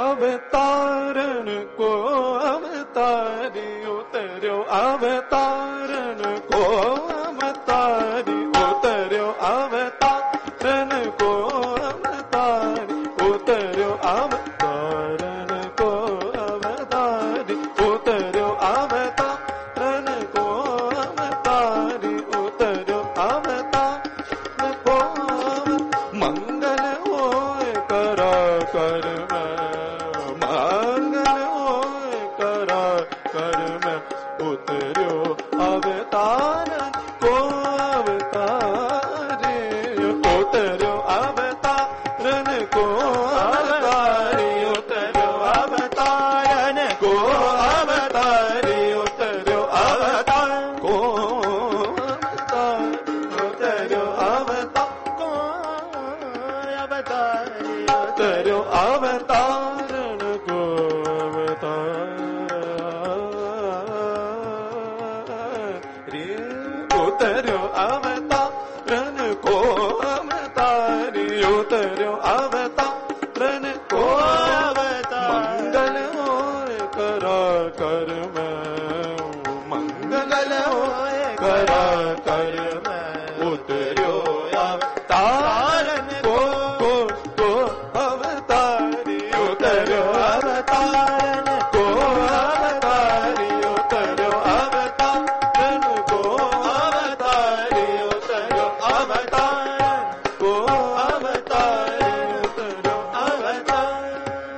अवतारण को अवतारी उतर्यो अवतारण को अवतारी उतर्यो अवतारण को अवतारी उतर्यो अवतारण को अवतारी उतर्यो अवतारण को अवतारी उतर्यो अवतारण को मंगल होय करा कर मंगल होय करा कर में उतर्यो अवतारण को अवतारी उतर्यो अवतारण को अवतारी उतर्यो अवतारण को अवतारी उतर्यो अवतार को उतर्यो अवतार को अवतारी उतर्यो अवतारण को अवतारी उतर्यो अवतारण को अवतारी उतर्यो अवतारण को मंगल होय करा कर में मंगल होय करा कर में उतर्यो अवतारण को अवतारी उतर्यो अवतारण को अवतारी उतर्यो अवतारण को अवतारी उतर्यो अवतारण को अवतारी उतर्यो अवतारण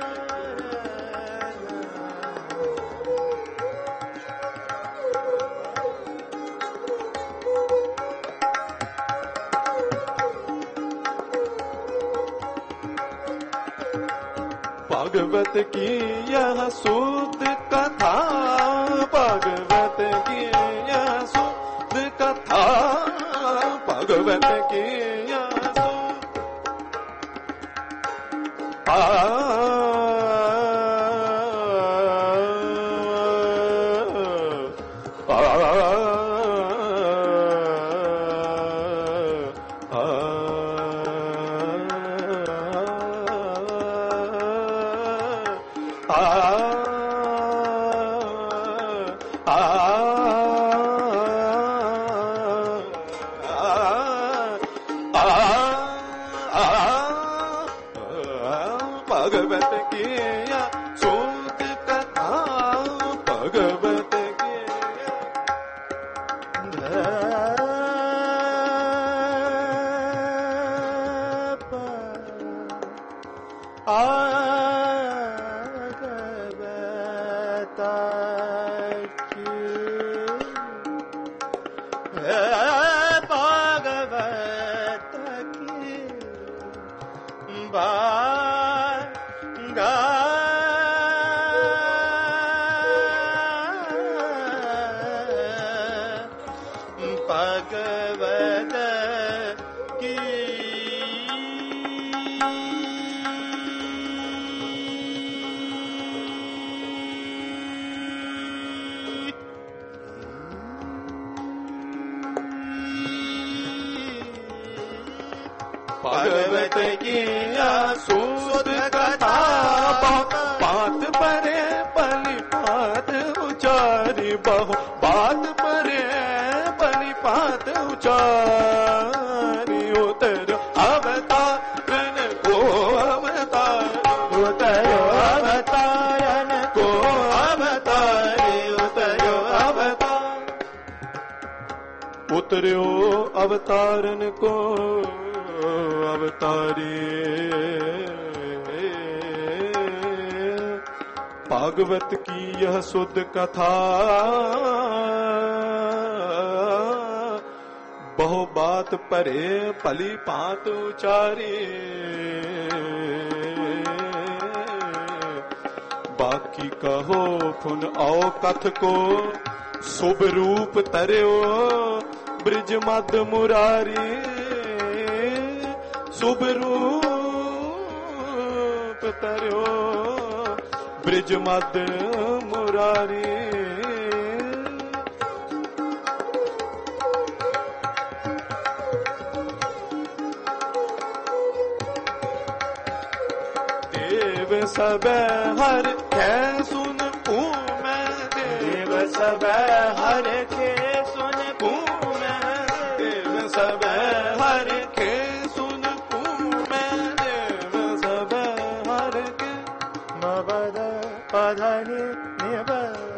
भागवत की यह शुद्ध कथा भागवत की यह शुद्ध कथा भागवत की यह भगवत की या सूत कथा भगवत की भगवत की सूत कथा बात परे पली पात उचारी बहु बात परे पली पात उचारी उतर्यो अवतारण को अवतार उतर्यो अवतारण को अवतारी उतर्यो अवतार उतर्यो अवतारण को अवतारी भागवत की यह शुद्ध कथा बहु बात परे पली पात उचारी बाकी कहो फुन औ कथ को शुभ रूप तरयो ब्रिज मद मुरारी शुभ रूप तरयो ब्रिज मद मुरारी देव देव सब हर कै सुन मैं देव सब हर के सुन मैं देव सब हर के सुन मैं देव सब हर के मपद पधनि निब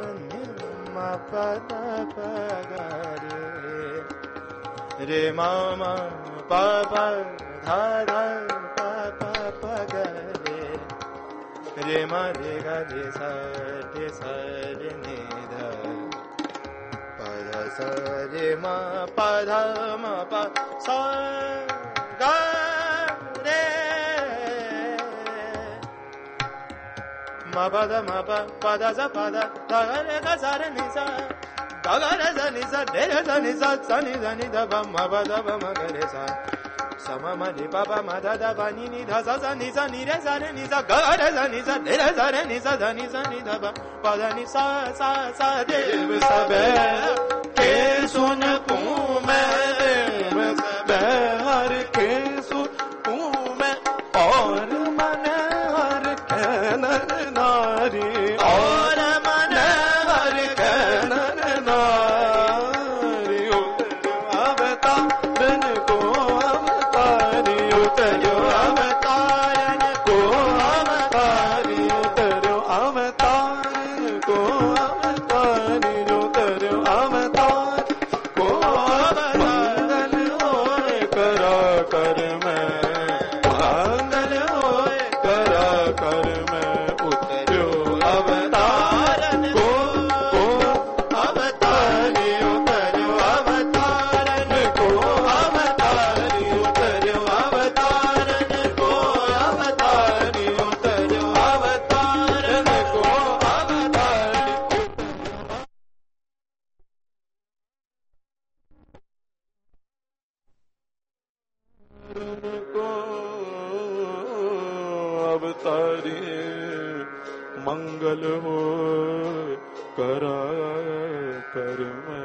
मपद पगरे रे मामा पापा धा धा पापा पगरे रे मा रे गा रे सा रे नि ध पद स रे मा पद म प स ग रे म पद पद स पद ध रे ग स रे नि स ग रे स नि स रे रे स नि स नि ध प म पद प म ग रे स सम म नि प प म ध ध प नि नि ध स नि रे स रे नि स ग रे स नि स रे रे स रे नि स ध नि ध प प ध नि स देव सब के सुन मैं देव सब हर के सुन मैं और मन हर के नर नारी और मन हर के नर नारी अवतारन को अवतारी उतरो अवतारन को अवतारी उतरो अवतारन को अवतारी उतरो अवतार को मंगल होए करा कर मैं मंगल होए करा कर मैं उतरो अवतारन को अवतारी उतरो अवतारन को अवतारी उतरो अवतारन को अवतारी उतरो अवतारन को अवतारी को अवतारी मंगल हो करा कर मैं